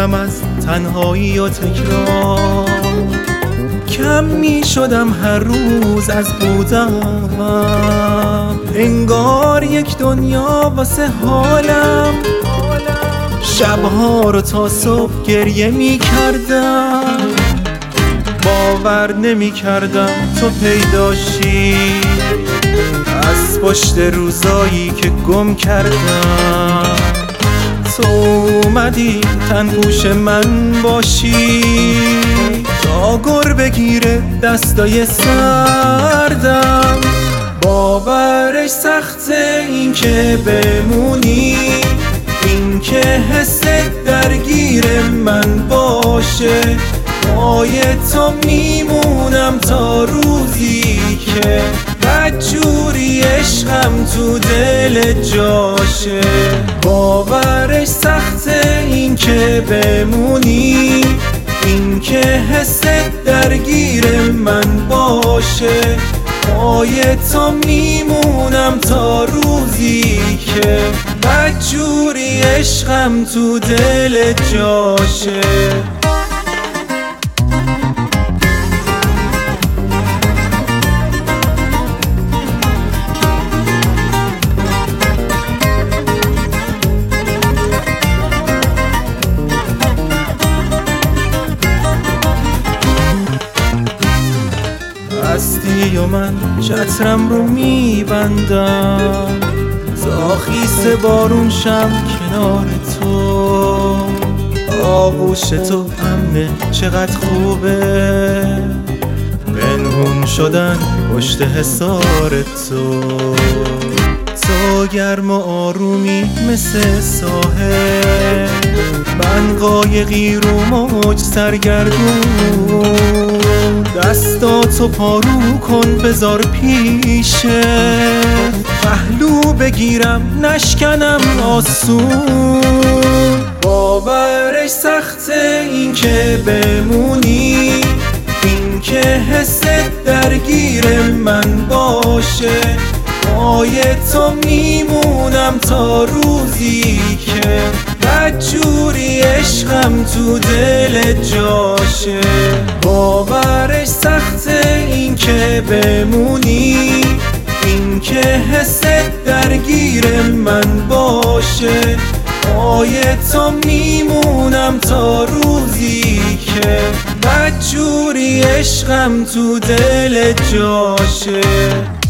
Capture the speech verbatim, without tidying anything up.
بودم از تنهایی و تکرار، کم می شدم هر روز از بودم، انگار یک دنیا واسه حالم. شبها رو تا صبح گریه می کردم، باور نمی کردم تو پیداشی از پشت روزایی که گم کردم. تو اومدی تن پوش من باشی تا گر بگیره دستای سردم. باورش سخته این که بمونی، این که حست درگیر من باشه. پای تو میمونم تا روزی که بدجوری عشقم تو دل جاشه. باورش سخته این که بمونی، این که حست درگیر من باشه. پای تو میمونم تا روزی که بدجوری عشقم تو دل جاشه. هستی و من چترم رو میبندم تا خیس بارون شم کنار تو. آغوش تو امنه چقدر خوبه، پنهون شدن پشت حصار تو. تو گرم و آرومی مثل ساحل، من قایقی رو موج سرگردون. دستاتو پارو کن بذار پیشه، پهلو بگیرم نشکنم آسون. باورش سخته این که بمونی، این که حست درگیر من باشه. پای تو میمونم تا روزی که بدجوری عشقم تو دل جاشه. باورش سخته این که بمونی، این که حست درگیر من باشه. پای تو میمونم تا روزی که بدجوری عشقم تو دل جاشه.